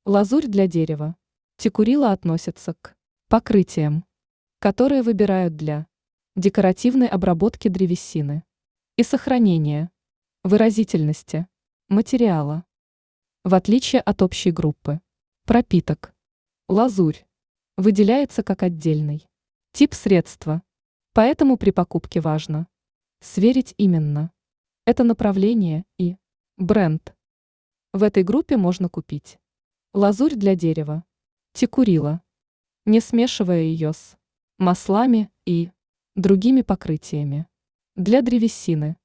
Лазурь для дерева. Текурила относится к покрытиям, которые выбирают для декоративной обработки древесины и сохранения выразительности материала. В отличие от общей группы пропиток, лазурь выделяется как отдельный тип средства, поэтому при покупке важно сверить именно это направление и бренд. В этой группе можно купить лазурь для дерева, текурила, не смешивая ее с маслами и другими покрытиями для древесины.